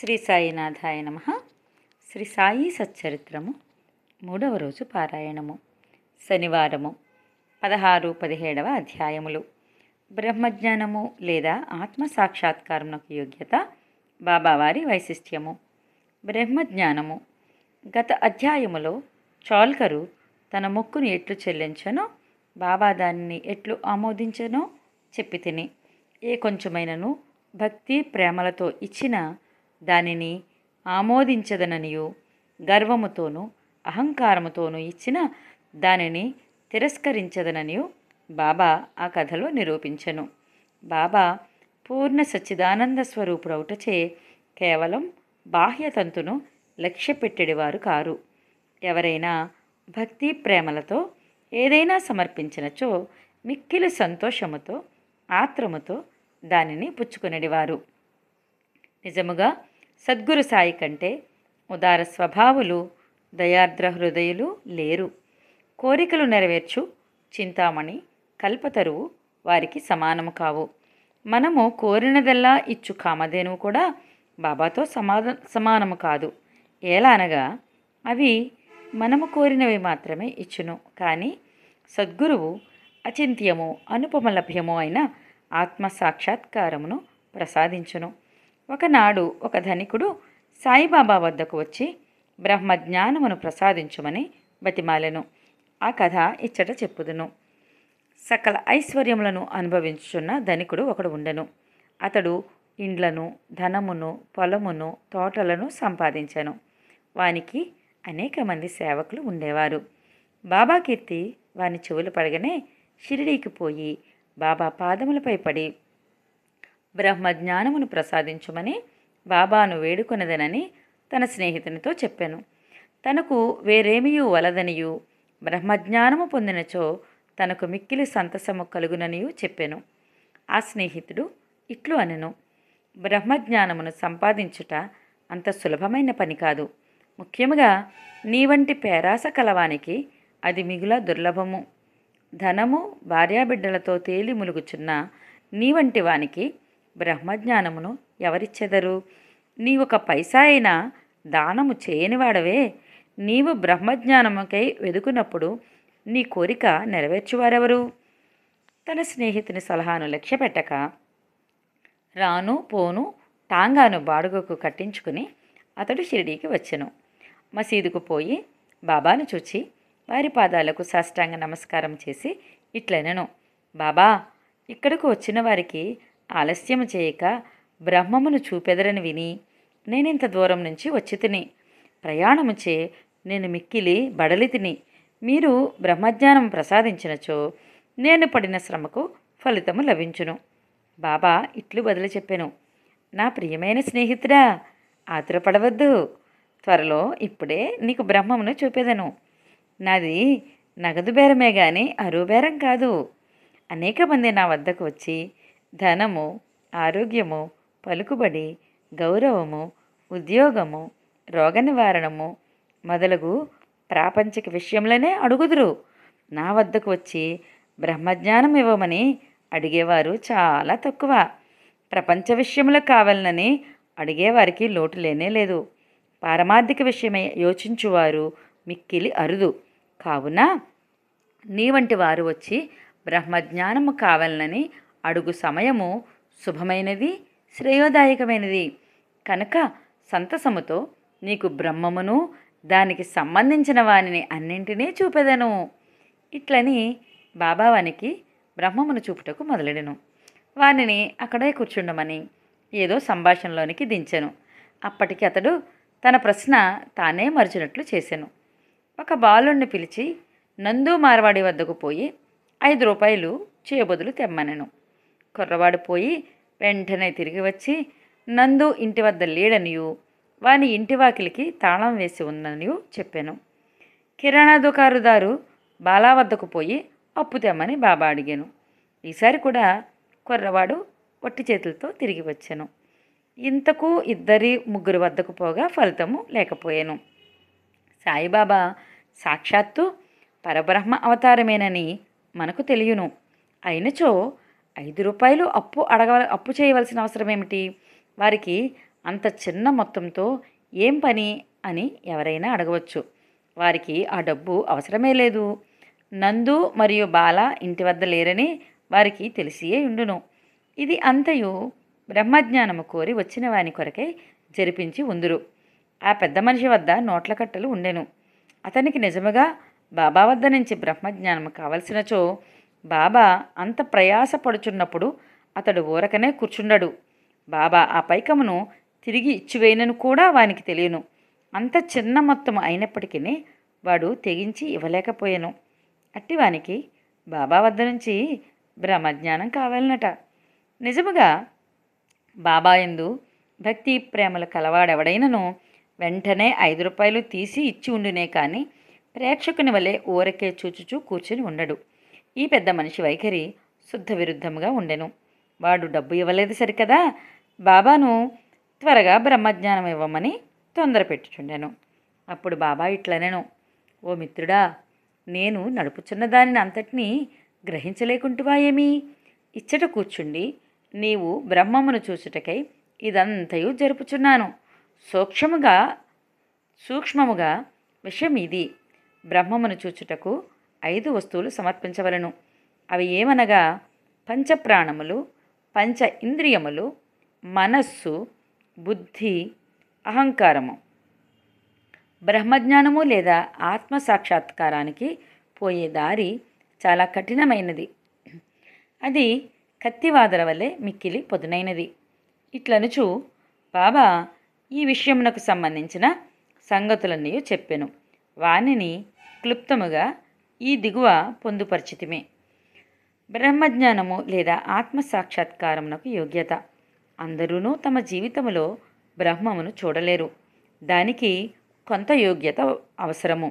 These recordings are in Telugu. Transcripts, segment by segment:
శ్రీ సాయినాథాయ నమః. శ్రీ సాయి సచ్చరిత్రము 3వ రోజు పారాయణము. శనివారము 16-17 అధ్యాయములు. బ్రహ్మజ్ఞానము లేదా ఆత్మసాక్షాత్కారమునకు యోగ్యత, బాబావారి వైశిష్ట్యము. బ్రహ్మజ్ఞానము. గత అధ్యాయములో చాల్కరు తన మొక్కును ఎట్లు చెల్లించనో, బాబా దానిని ఎట్లు ఆమోదించనో చెప్పి తిని, ఏ కొంచెమైనను భక్తి ప్రేమలతో ఇచ్చిన దానిని ఆమోదించదననియు, గర్వముతోనూ అహంకారముతోనూ ఇచ్చిన దానిని తిరస్కరించదననియు బాబా ఆ కథలో నిరూపించెను. బాబా పూర్ణ సచ్చిదానంద స్వరూపుడవుటచే కేవలం బాహ్యతంతును లక్ష్యపెట్టెడివారు కారు. ఎవరైనా భక్తి ప్రేమలతో ఏదైనా సమర్పించినచో మిక్కిలి సంతోషముతో ఆత్రముతో దానిని పుచ్చుకొనిడివారు. నిజముగా సద్గురు సాయి కంటే ఉదార స్వభావులు, దయార్ద్ర హృదయులు లేరు. కోరికలు నెరవేర్చు చింతామణి, కల్పతరువు వారికి సమానము కావు. మనము కోరినదల్లా ఇచ్చు కామధేనువు కూడా బాబాతో సమానము కాదు. ఏలానగా అవి మనము కోరినవి మాత్రమే ఇచ్చును. కానీ సద్గురువు అచింత్యము, అనుపమలభ్యము అయిన ఆత్మ సాక్షాత్కారమును ప్రసాదించును. ఒకనాడు ఒక ధనికుడు సాయిబాబా వద్దకు వచ్చి బ్రహ్మజ్ఞానమును ప్రసాదించుమని బతిమాలెను. ఆ కథ ఇచ్చట చెప్పుదును. సకల ఐశ్వర్యములను అనుభవించుచున్న ధనికుడు ఒకడు ఉండెను. అతడు ఇండ్లను, ధనమును, పొలమును, తోటలను సంపాదించెను. వానికి అనేక మంది సేవకులు ఉండేవారు. బాబా కీర్తి వాని చెవులు పడగనే షిరిడీకి పోయి బాబా పాదములపై పడి బ్రహ్మజ్ఞానమును ప్రసాదించుమని బాబాను వేడుకొనదనని తన స్నేహితునితో చెప్పాను. తనకు వేరేమియూ వలదనియు, బ్రహ్మజ్ఞానము పొందినచో తనకు మిక్కిలి సంతసము కలుగుననియు చెప్పాను. ఆ స్నేహితుడు ఇట్లు అనెను: బ్రహ్మజ్ఞానమును సంపాదించుట అంత సులభమైన పని కాదు. ముఖ్యముగా నీ వంటి పేరాస కలవానికి అది మిగుల దుర్లభము. ధనము, భార్యాబిడ్డలతో తేలి ములుగుచున్న నీ వంటి వానికి బ్రహ్మజ్ఞానమును ఎవరిచ్చెదరు? నీవొక పైసా అయినా దానము చేయనివాడవే. నీవు బ్రహ్మజ్ఞానముకై వెదుకున్నప్పుడు నీ కోరిక నెరవేర్చువారెవరు? తన స్నేహితుని సలహాను లక్ష్యపెట్టక రాను పోను టాంగాను బాడుగకు కట్టించుకుని అతడు షిరిడీకి వచ్చెను. మసీదుకు పోయి బాబాను చూచి వారి పాదాలకు సాష్టాంగ నమస్కారం చేసి ఇట్లనెను: బాబా, ఇక్కడకు వచ్చిన వారికి ఆలస్యము చేయక బ్రహ్మమును చూపెదరని విని నేనింత దూరం నుంచి వచ్చి తిని. ప్రయాణముచే నేను మిక్కిలి బడలి తిని. మీరు బ్రహ్మజ్ఞానం ప్రసాదించినచో నేను పడిన శ్రమకు ఫలితము లభించును. బాబా ఇట్లు బదులు చెప్పెను: నా ప్రియమైన స్నేహితుడా, ఆతురపడవద్దు. త్వరలో ఇప్పుడే నీకు బ్రహ్మమును చూపెదను. నాది నగదు బేరమే గాని అరువు బేరం కాదు. అనేక మంది నా వద్దకు వచ్చి ధనము, ఆరోగ్యము, పలుకుబడి, గౌరవము, ఉద్యోగము, రోగ నివారణము మొదలగు ప్రాపంచిక విషయంలోనే అడుగుదురు. నా వద్దకు వచ్చి బ్రహ్మజ్ఞానం ఇవ్వమని అడిగేవారు చాలా తక్కువ. ప్రపంచ విషయములు కావాలనని అడిగేవారికి లోటు లేనే లేదు. పారమార్థిక విషయమై యోచించువారు మిక్కిలి అరుదు. కావున నీ వంటి వారు వచ్చి బ్రహ్మజ్ఞానము కావాలనని అడుగు సమయము శుభమైనది, శ్రేయోదాయకమైనది. కనుక సంతసముతో నీకు బ్రహ్మమును దానికి సంబంధించిన వానిని అన్నింటినీ చూపెదను. ఇట్లని బాబా వానికి బ్రహ్మమును చూపుటకు మొదలెడెను. వానిని అక్కడే కూర్చుండమని ఏదో సంభాషణలోనికి దించెను. అప్పటికి అతడు తన ప్రశ్న తానే మరచినట్లు చేసెను. ఒక బాలుణ్ణి పిలిచి నందు మార్వాడి వద్దకు పోయి 5 రూపాయలు చేయబొదులు తెమ్మనెను. కుర్రవాడు పోయి వెంటనే తిరిగి వచ్చి నందు ఇంటి వద్ద లేడనియు, వాని ఇంటి వాకిలికి తాళం వేసి ఉందనియు చెప్పాను. కిరాణా దుకారుదారు బాలా వద్దకు పోయి అప్పు తెమ్మని బాబా అడిగాను. ఈసారి కూడా కుర్రవాడు ఒట్టి చేతులతో తిరిగి వచ్చాను. ఇంతకు 2-3 వద్దకు పోగా ఫలితము లేకపోయాను. సాయిబాబా సాక్షాత్తు పరబ్రహ్మ అవతారమేనని మనకు తెలియను. అయినచో 5 రూపాయలు అప్పు చేయవలసిన అవసరం ఏమిటి? వారికి అంత చిన్న మొత్తంతో ఏం పని అని ఎవరైనా అడగవచ్చు. వారికి ఆ డబ్బు అవసరమే లేదు. నందు మరియు బాల ఇంటి వద్ద లేరని వారికి తెలిసియే ఉండును. ఇది అంతయు బ్రహ్మజ్ఞానము కోరి వచ్చిన వాని కొరకై జరిపించి ఉందురు. ఆ పెద్ద మనిషి వద్ద నోట్ల కట్టలు ఉండెను. అతనికి నిజముగా బాబా వద్ద నుంచి బ్రహ్మజ్ఞానము కావలసినచో బాబా అంత ప్రయాసపడుచున్నప్పుడు అతడు ఊరకనే కూర్చుండడు. బాబా ఆ పైకమును తిరిగి ఇచ్చివేయనను కూడా వానికి తెలియను. అంత చిన్న మొత్తం అయినప్పటికీ వాడు తెగించి ఇవ్వలేకపోయాను. అట్టివానికి బాబా వద్ద నుంచి బ్రహ్మజ్ఞానం కావాలనట. నిజముగా బాబా యందు భక్తి ప్రేమలు కలవాడెవడైనను వెంటనే 5 రూపాయలు తీసి ఇచ్చి ఉండునే కానీ ప్రేక్షకుని వలె ఊరకే చూచుచూ కూర్చుని ఉండడు. ఈ పెద్ద మనిషి వైఖరి శుద్ధ విరుద్ధముగా ఉండెను. వాడు డబ్బు ఇవ్వలేదు సరికదా, బాబాను త్వరగా బ్రహ్మజ్ఞానం ఇవ్వమని తొందర పెట్టుచుండెను. అప్పుడు బాబా ఇట్లనెను, ఓ మిత్రుడా, నేను నడుపుచున్న దానిని అంతటినీ గ్రహించలేకుంటువా ఏమీ? ఇచ్చట కూర్చుండి నీవు బ్రహ్మమును చూచుటకై ఇదంతయు జరుపుచున్నాను. సూక్ష్మముగా విషయం ఇది. బ్రహ్మమును చూచుటకు 5 వస్తువులు సమర్పించవలను. అవి ఏమనగా పంచప్రాణములు, పంచ ఇంద్రియములు, మనస్సు, బుద్ధి, అహంకారము. బ్రహ్మజ్ఞానము లేదా ఆత్మసాక్షాత్కారానికి పోయే దారి చాలా కఠినమైనది. అది కత్తివాదల వలె మిక్కిలి పొదునైనది. ఇట్లనుచు బాబా ఈ విషయమునకు సంబంధించిన సంగతులన్నీ చెప్పెను. వానిని క్లుప్తముగా ఈ దిగువ పొందుపరిచితిమే. బ్రహ్మజ్ఞానము లేదా ఆత్మసాక్షాత్కారమునకు యోగ్యత. అందరూ తమ జీవితములో బ్రహ్మమును చూడలేరు. దానికి కొంత యోగ్యత అవసరము.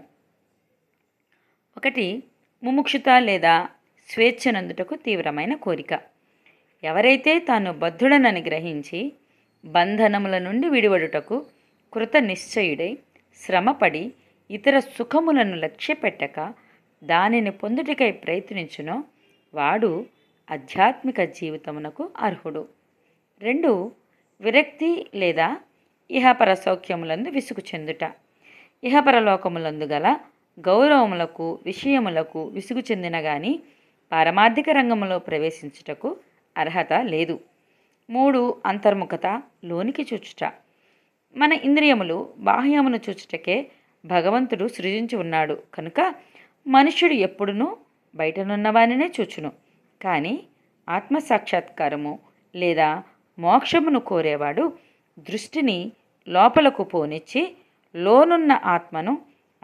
1 ముముక్షుత లేదా స్వేచ్ఛనందుటకు తీవ్రమైన కోరిక. ఎవరైతే తాను బద్ధుడనని గ్రహించి బంధనముల నుండి విడివడుటకు కృత నిశ్చయుడై శ్రమపడి ఇతర సుఖములను లక్ష్యపెట్టక దానిని పొందుటకై ప్రయత్నించునో వాడు ఆధ్యాత్మిక జీవితమునకు అర్హుడు. 2 విరక్తి లేదా ఇహపర సౌఖ్యములందు విసుగు చెందుట. ఇహపరలోకములందు గల గౌరవములకు విషయములకు విసుగు చెందిన గాని పారమార్థిక రంగములో ప్రవేశించుటకు అర్హత లేదు. 3 అంతర్ముఖత, లోనికి చూచుట. మన ఇంద్రియములు బాహ్యమును చూచుటకే భగవంతుడు సృజించి ఉన్నాడు కనుక మనుష్యుడు ఎప్పుడునూ బయటనున్నవానినే చూచును. కానీ ఆత్మసాక్షాత్కారము లేదా మోక్షమును కోరేవాడు దృష్టిని లోపలకు పోనిచ్చి లోనున్న ఆత్మను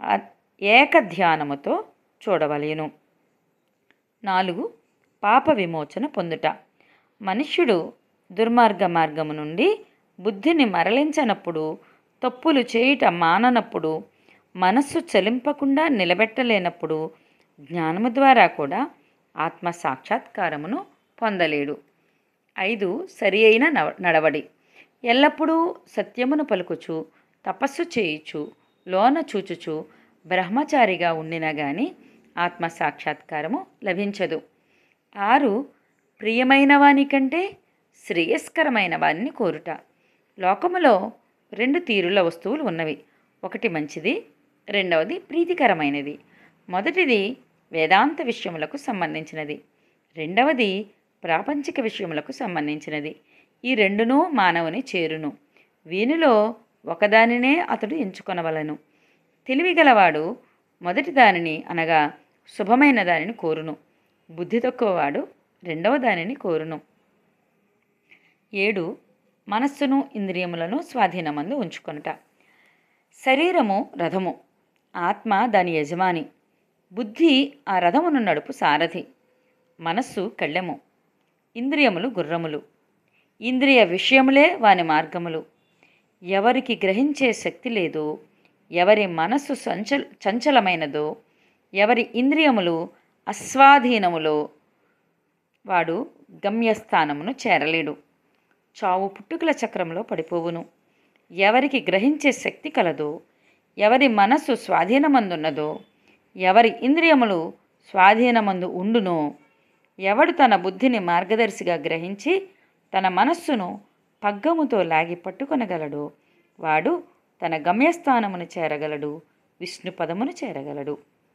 ఏకధ్యానముతో చూడవలెను. 4 పాప విమోచన పొందుట. మనుష్యుడు దుర్మార్గ మార్గము నుండి బుద్ధిని మరలించనప్పుడు, తప్పులు చేయుట మాననప్పుడు, మనస్సు చలింపకుండా నిలబెట్టలేనప్పుడు జ్ఞానము ద్వారా కూడా ఆత్మ సాక్షాత్కారమును పొందలేడు. 5 సరి అయిన నడవడి. ఎల్లప్పుడూ సత్యమును పలుకుచు తపస్సు చేయుచు లోన చూచుచు బ్రహ్మచారిగా ఉండినా గాని ఆత్మ సాక్షాత్కారము లభించదు. 6 ప్రియమైన వాని కంటే శ్రేయస్కరమైన వారిని కోరుట. లోకములో 2 తీరుల వస్తువులు ఉన్నవి. 1 మంచిది, 2వది ప్రీతికరమైనది. మొదటిది వేదాంత విషయములకు సంబంధించినది, 2వది ప్రాపంచిక విషయములకు సంబంధించినది. ఈ రెండునూ మానవుని చేరును. వీనిలో ఒకదానినే అతడు ఎంచుకొనవలను. తెలివిగలవాడు మొదటి దానిని అనగా శుభమైన దానిని కోరును. బుద్ధి తక్కువవాడు 2వ దానిని కోరును. 7 మనస్సును ఇంద్రియములను స్వాధీనమందు ఉంచుకొనుట. శరీరము రథము, ఆత్మ దాని యజమాని, బుద్ధి ఆ రథమును నడుపు సారథి, మనస్సు కళ్ళెము, ఇంద్రియములు గుర్రములు. ఇంద్రియ విషయములే వాని మార్గములు. ఎవరికి గ్రహించే శక్తి లేదో, ఎవరి మనస్సు చంచలమైనదో, ఎవరి ఇంద్రియములు అస్వాధీనములో వాడు గమ్యస్థానమును చేరలేడు. చావు పుట్టుకల చక్రంలో పడిపోవును. ఎవరికి గ్రహించే శక్తి కలదో, ఎవరి మనస్సు స్వాధీనమందున్నదో, ఎవరి ఇంద్రియములు స్వాధీనమందు ఉండునో, ఎవడు తన బుద్ధిని మార్గదర్శిగా గ్రహించి తన మనస్సును పగ్గముతో లాగి పట్టుకొనగలడో వాడు తన గమ్యస్థానమును చేరగలడు, విష్ణు పదమును చేరగలడు.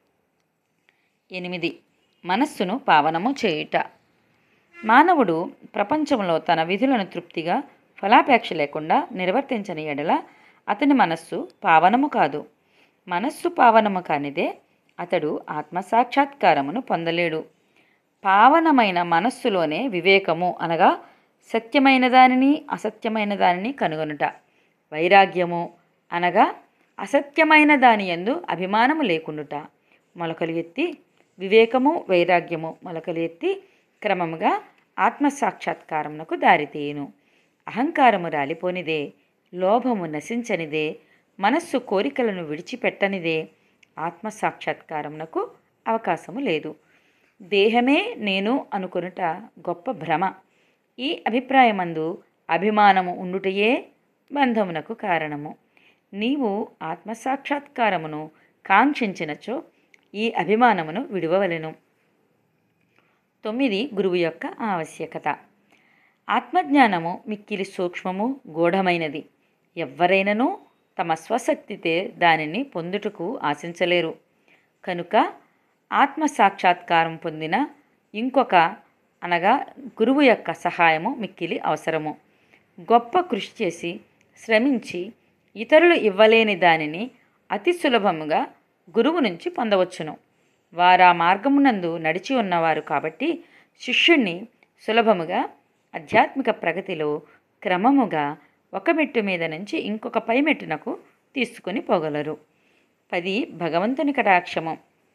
8. మనస్సును పావనము చేయుట. మానవుడు ప్రపంచంలో తన విధులను తృప్తిగా ఫలాపేక్ష లేకుండా నిర్వర్తించని ఎడల అతని మనస్సు పావనము కాదు. మనస్సు పావనము కానిదే అతడు ఆత్మసాక్షాత్కారమును పొందలేడు. పావనమైన మనస్సులోనే వివేకము అనగా సత్యమైన దానిని అసత్యమైన దానిని కనుగొనుట, వైరాగ్యము అనగా అసత్యమైన దాని యందు అభిమానము లేకుండుట మొలకలు ఎత్తి, వివేకము వైరాగ్యము మొలకలు ఎత్తి క్రమముగా ఆత్మసాక్షాత్కారమునకు దారితీయును. అహంకారము రాలిపోనిదే, లోభము నశించనిదే, మనస్సు కోరికలను విడిచిపెట్టనిదే ఆత్మసాక్షాత్కారమునకు అవకాశము లేదు. దేహమే నేను అనుకొనుట గొప్ప భ్రమ. ఈ అభిప్రాయమందు అభిమానము ఉండుటయే బంధమునకు కారణము. నీవు ఆత్మసాక్షాత్కారమును కాంక్షించినచో ఈ అభిమానమును విడువవలెను. 9. గురువు యొక్క ఆవశ్యకత. ఆత్మజ్ఞానము మిక్కిలి సూక్ష్మము, గూఢమైనది. ఎవ్వరైనను తమ స్వశక్తితే దానిని పొందుటకు ఆశించలేరు. కనుక ఆత్మసాక్షాత్కారం పొందిన ఇంకొక అనగా గురువు యొక్క సహాయము మిక్కిలి అవసరము. గొప్ప కృషి చేసి శ్రమించి ఇతరులు ఇవ్వలేని దానిని అతి సులభముగా గురువు నుంచి పొందవచ్చును. వారా మార్గమునందు నడిచి ఉన్నవారు కాబట్టి శిష్యుణ్ణి సులభముగా ఆధ్యాత్మిక ప్రగతిలో క్రమముగా ఒక మెట్టు మీద నుంచి ఇంకొక పై మెట్టునకు తీసుకుని పోగలరు. 10. భగవంతుని కటాక్షము.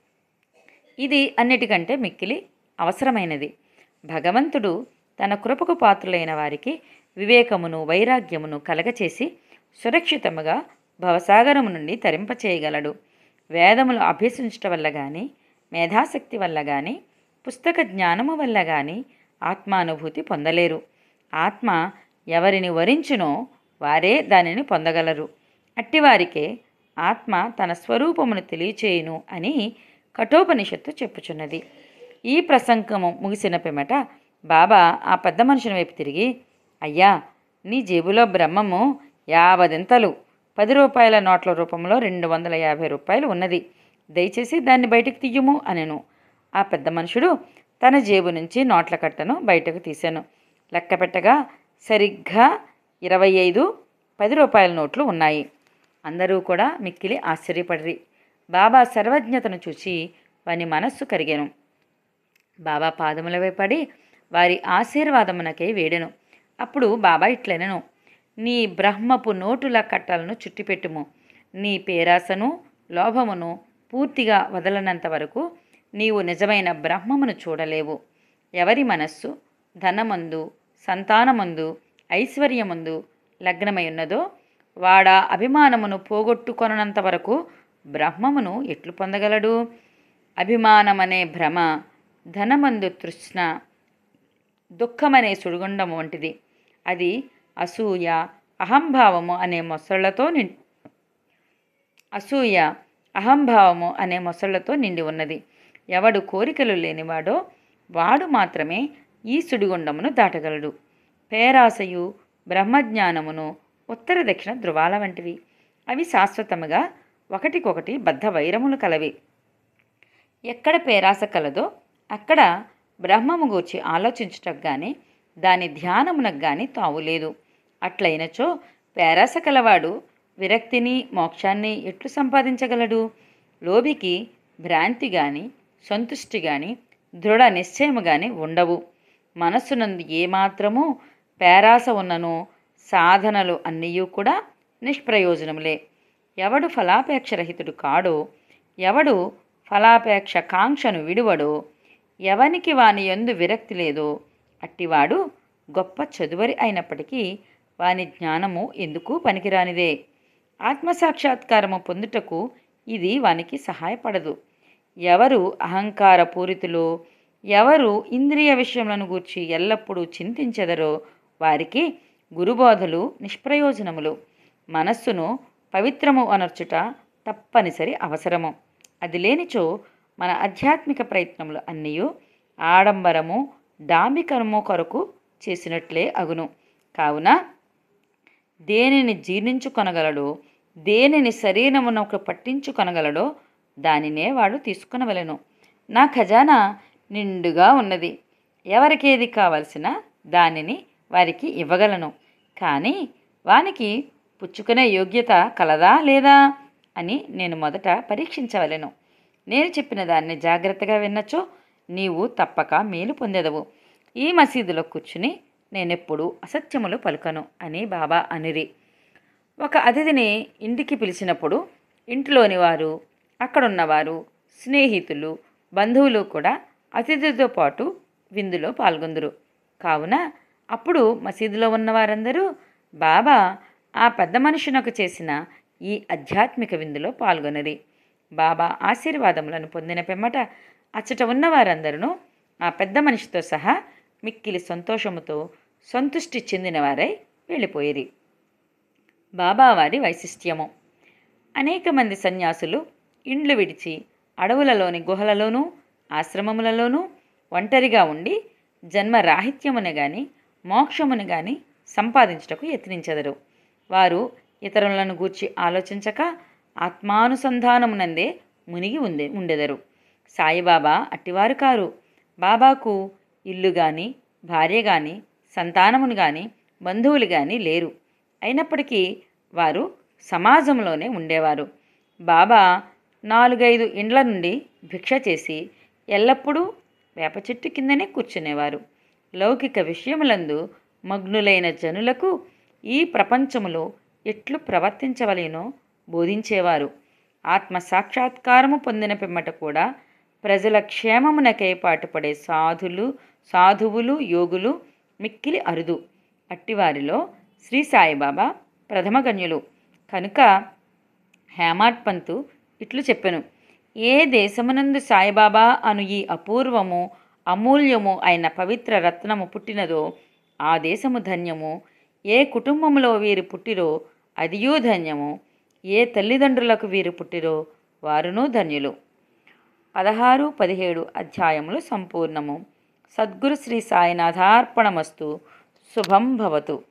ఇది అన్నిటికంటే మిక్కిలి అవసరమైనది. భగవంతుడు తన కృపకు పాత్రులైన వారికి వివేకమును వైరాగ్యమును కలగచేసి సురక్షితముగా భవసాగరము నుండి తరింపచేయగలడు. వేదములు అభ్యసించటం వల్ల కానీ, మేధాశక్తి వల్ల కానీ, పుస్తక జ్ఞానము వల్ల కానీ ఆత్మానుభూతి పొందలేరు. ఆత్మ ఎవరిని వరించునో వారే దానిని పొందగలరు. అట్టివారికే ఆత్మ తన స్వరూపమును తెలియచేయును అని కఠోపనిషత్తు చెప్పుచున్నది. ఈ ప్రసంగము ముగిసిన పిమ్మట బాబా ఆ పెద్ద మనుషుని వైపు తిరిగి, అయ్యా, నీ జేబులో బ్రహ్మము 50 10 రూపాయల నోట్ల రూపంలో 250 రూపాయలు ఉన్నది. దయచేసి దాన్ని బయటకు తీయుము అనెను. ఆ పెద్ద మనుషుడు తన జేబు నుంచి నోట్ల కట్టను బయటకు తీశాను. లెక్క పెట్టగా సరిగ్గా 25 10 రూపాయల నోట్లు ఉన్నాయి. అందరూ కూడా మిక్కిలి ఆశ్చర్యపడిరి. బాబా సర్వజ్ఞతను చూసి వాని మనస్సు కరిగెను. బాబా పాదములపై పడి వారి ఆశీర్వాదమునకై వేడెను. అప్పుడు బాబా ఇట్లనెను, నీ బ్రహ్మపు నోటుల కట్టలను చుట్టిపెట్టుము. నీ పేరాసను లోభమును పూర్తిగా వదలనంత వరకు నీవు నిజమైన బ్రహ్మమును చూడలేవు. ఎవరి మనస్సు ధనమందు, సంతానమందు, ఐశ్వర్యమందు లగ్నమై ఉన్నదో వాడా అభిమానమును పోగొట్టుకొనంత వరకు బ్రహ్మమును ఎట్లు పొందగలడు? అభిమానమనే భ్రమ, ధనమందు తృష్ణ, దుఃఖమనే సుడిగుండము వంటిది. అది అసూయ, అహంభావము అనే మొసళ్లతో నిండి ఉన్నది. ఎవడు కోరికలు లేనివాడో వాడు మాత్రమే ఈ సుడిగుండమును దాటగలడు. పేరాసయు బ్రహ్మజ్ఞానమును ఉత్తర దక్షిణ ధృవాల వంటివి. అవి శాశ్వతముగా ఒకటికొకటి బద్ధ వైరములు కలవి. ఎక్కడ పేరాస కలదో అక్కడ బ్రహ్మము గూర్చి ఆలోచించుటకు కానీ దాని ధ్యానమునకు కానీ తావులేదు. అట్లయినచో పేరాస కలవాడు విరక్తిని మోక్షాన్ని ఎట్లు సంపాదించగలడు? లోభికి భ్రాంతి కానీ సంతుష్టి కానీ దృఢ నిశ్చయము కానీ ఉండవు. మనస్సునందు ఏమాత్రము పేరాస ఉన్ననో సాధనలు అన్నీయూ కూడా నిష్ప్రయోజనములే. ఎవడు ఫలాపేక్షరహితుడు కాడో, ఎవడు ఫలాపేక్ష కాంక్షను విడువడో, ఎవనికి వాని యందు విరక్తి లేదో అట్టివాడు గొప్ప చదువరి అయినప్పటికీ వాని జ్ఞానము ఎందుకు పనికిరానిదే. ఆత్మసాక్షాత్కారము పొందుటకు ఇది వానికి సహాయపడదు. ఎవరు అహంకార పూరితులో, ఎవరు ఇంద్రియ విషయములను గూర్చి ఎల్లప్పుడూ చింతించెదరో వారికి గురుబోధలు నిష్ప్రయోజనములు. మనస్సును పవిత్రము అనర్చుట తప్పనిసరి అవసరము. అది లేనిచో మన ఆధ్యాత్మిక ప్రయత్నములు అన్నీ ఆడంబరము డాంబికము కొరకు చేసినట్లే అగును. కావున దేనిని జీర్ణించుకొనగలడో, దేనిని శరీరమునకు పట్టించుకొనగలడో దానినే వాడు తీసుకొనవలెను. నా ఖజానా నిండుగా ఉన్నది. ఎవరికేది కావలసిన దానిని వారికి ఇవ్వగలను. కానీ వానికి పుచ్చుకునే యోగ్యత కలదా లేదా అని నేను మొదట పరీక్షించవలెను. నేను చెప్పిన దాన్ని జాగ్రత్తగా విన్నచో నీవు తప్పక మేలు పొందెదవు. ఈ మసీదులో కూర్చుని నేనెప్పుడు అసత్యములు పలుకను అని బాబా అనిరి. ఒక అతిథిని ఇంటికి పిలిచినప్పుడు ఇంటిలోని వారు, అక్కడున్నవారు, స్నేహితులు, బంధువులు కూడా అతిథితో పాటు విందులో పాల్గొందురు. కావున అప్పుడు మసీదులో ఉన్నవారందరూ బాబా ఆ పెద్ద మనుషునకు చేసిన ఈ ఆధ్యాత్మిక విందులో పాల్గొనరి. బాబా ఆశీర్వాదములను పొందిన పిమ్మట అచ్చట ఉన్నవారందరూ ఆ పెద్ద మనిషితో సహా మిక్కిలి సంతోషముతో సంతుష్టి చెందినవారై వెళ్ళిపోయిరి. బాబావారి వైశిష్ట్యము. అనేక మంది సన్యాసులు ఇండ్లు విడిచి అడవులలోని గుహలలోనూ ఆశ్రమములలోనూ ఒంటరిగా ఉండి జన్మరాహిత్యమును గాని మోక్షమును గాని సంపాదించుటకు యత్నించెదరు. వారు ఇతరులను గూర్చి ఆలోచించక ఆత్మానుసంధానమునందే మునిగి ఉండెదరు. సాయిబాబా అట్టివారు కారు. బాబాకు ఇల్లు గాని, భార్య గాని, సంతానమును గాని, బంధువులు గాని లేరు. అయినప్పటికీ వారు సమాజంలోనే ఉండేవారు. బాబా 4-5 ఇండ్ల నుండి భిక్ష చేసి ఎల్లప్పుడూ వేప చెట్టు కిందనే కూర్చునేవారు. లౌకిక విషయములందు మగ్నులైన జనులకు ఈ ప్రపంచములో ఎట్లు ప్రవర్తించవలేనో బోధించేవారు. ఆత్మ సాక్షాత్కారము పొందిన పిమ్మట కూడా ప్రజల క్షేమమునకై పాటుపడే సాధువులు యోగులు మిక్కిలి అరుదు. అట్టివారిలో శ్రీ సాయిబాబా ప్రథమగణ్యులు. కనుక హేమాడ్ పంతు ఇట్లు చెప్పెను: ఏ దేశమునందు సాయిబాబా అను ఈ అపూర్వము అమూల్యము అయిన పవిత్ర రత్నము పుట్టినదో ఆ దేశము ధన్యము. ఏ కుటుంబంలో వీరు పుట్టిరో అదియూ ధన్యము. ఏ తల్లిదండ్రులకు వీరు పుట్టిరో వారునూ ధన్యులు. 16-17 అధ్యాయములు సంపూర్ణము. సద్గురు శ్రీ సాయినాథార్పణమస్తు. శుభం భవతు.